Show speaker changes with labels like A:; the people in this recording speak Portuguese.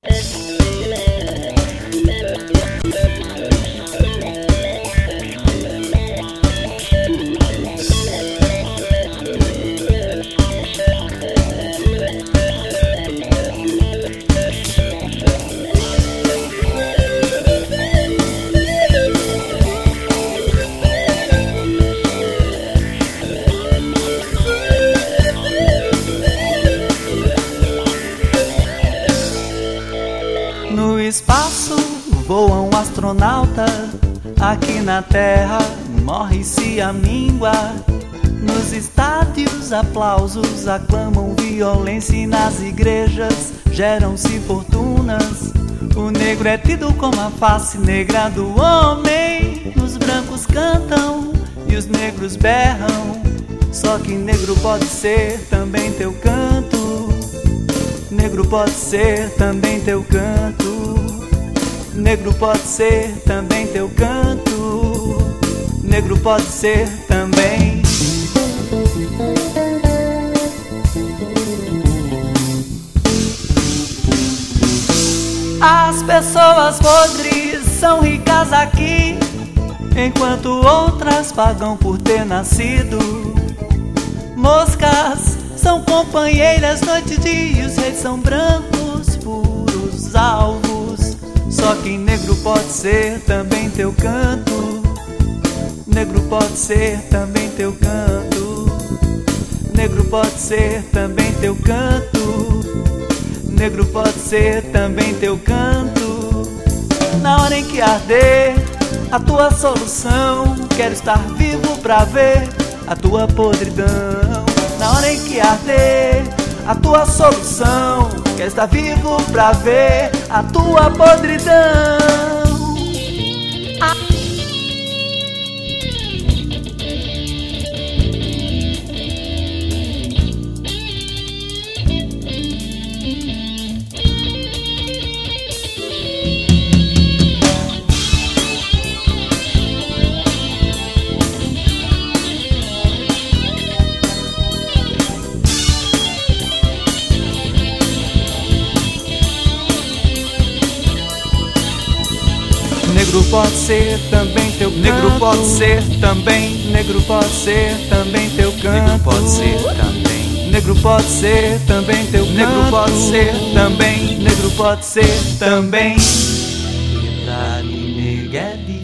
A: No espaço voa um astronauta, aqui na Terra morre-se a míngua. Nos estádios aplausos aclamam violência e nas igrejas geram-se fortunas. O negro é tido como a face negra do homem. Os brancos cantam e os negros berram, só que negro pode ser também teu canto. Negro pode ser também teu canto. Negro pode ser também teu canto. Negro pode ser também. As pessoas podres são ricas aqui, enquanto outras pagam por ter nascido. Moscas são companheiras noite e dia, os reis são brancos, puros alvos. Só que negro pode ser também teu canto. Negro pode ser também teu canto. Negro pode ser também teu canto. Negro pode ser também teu canto. Na hora em que arder a tua solução, quero estar vivo pra ver a tua podridão. Na hora em que arder a tua solução, quero estar vivo pra ver a tua podridão. Negro pode ser também teu canto. Negro pode ser também. Negro pode ser também teu canto. Negro pode ser também. Negro pode ser também teu canto. Negro pode ser também. Negro pode ser também. Liberdade, neguete.